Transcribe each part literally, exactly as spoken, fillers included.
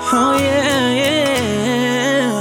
Oh yeah, yeah.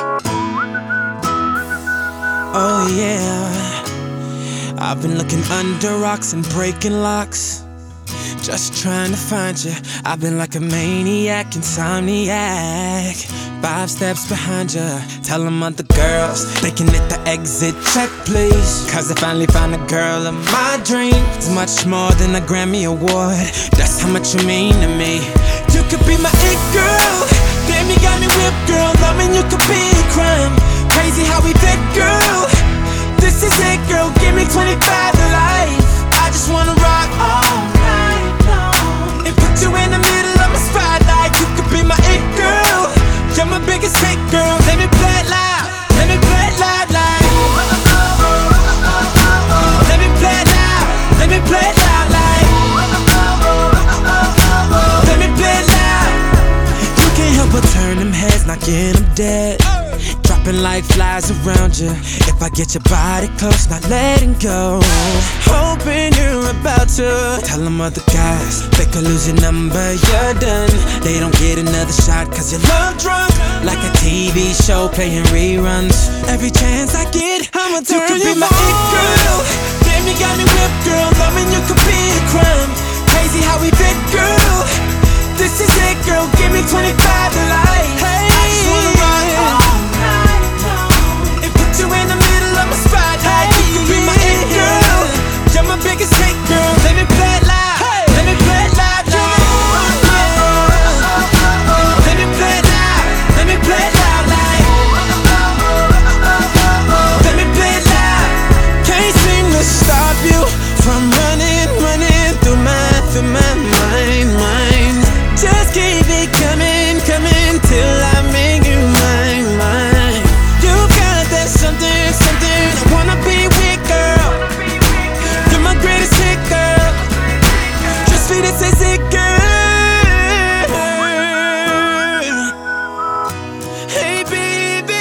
Oh yeah. I've been looking under rocks and breaking locks, just trying to find you. I've been like a maniac, insomniac, five steps behind you. Tell them other girls they can hit the exit check, please. Cause I finally found a girl of my dreams. Much more than a Grammy award, that's how much you mean to me. You could be my it girl, damn you got me whipped, girl. Loving you could be a crime. Crazy how we fit, girl. This is it, girl. Give me twenty-five to life. I just wanna rock all night long and put you in the middle of my spotlight. You could be my it girl. You're my biggest hit, girl. Let me play it loud. Let me play it loud, like. Let me play it loud. Let me play it loud, like. Let me play it loud. You can't help but turn them heads, knocking them dead. Dropping like flies around you. If I get your body close, not letting go. Hoping you're about to tell them other guys they could lose your number, you're done. They don't get another shot cause you're love drunk, like a T V show playing reruns. Every chance I get, I'ma turn you. Could be my it girl. Damn, you got me whipped, girl. Loving you could be a crime. Crazy how we fit, girl. This is it, girl. Give me twenty-five to life. Hey, I just wanna rock all night long and put you in the middle of my spotlight. You could be my it girl. You're my biggest hit, girl. Let me play it loud. Hey. Let me play it loud, like. Yeah. Let me play it loud. Let me play it loud, like. Let me play it loud. Can't seem to stop you from running, running through my, through my mind, mind. Just keep it coming, coming till I make you mine, mine. You got that something, something I wanna be with, girl. You're my greatest hit, girl. Just for this is it, girl. Hey baby,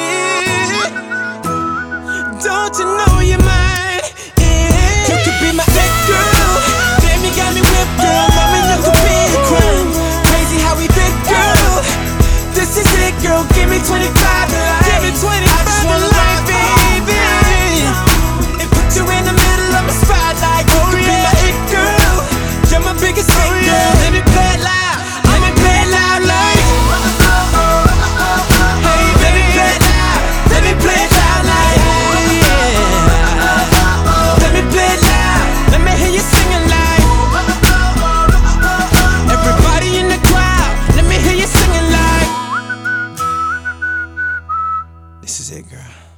don't you know you're mine? Yeah. You could be my it girl. Damn, you got me whipped, girl. Loving you could be a crime. Crazy how we fit, girl. This is it, girl. Give me twenty-five to life. Give me twenty-five to life, baby. And put you in the middle of my spotlight. You could be my it girl. You're my biggest hit, girl. Let me play it loud. Let me play it loud, like. Hey, let me play it loud. Let me play it loud, like. Yeah. Let me play it loud. Let me hear you singing, like. Everybody in the crowd, let me hear you singing, like. This is it, girl.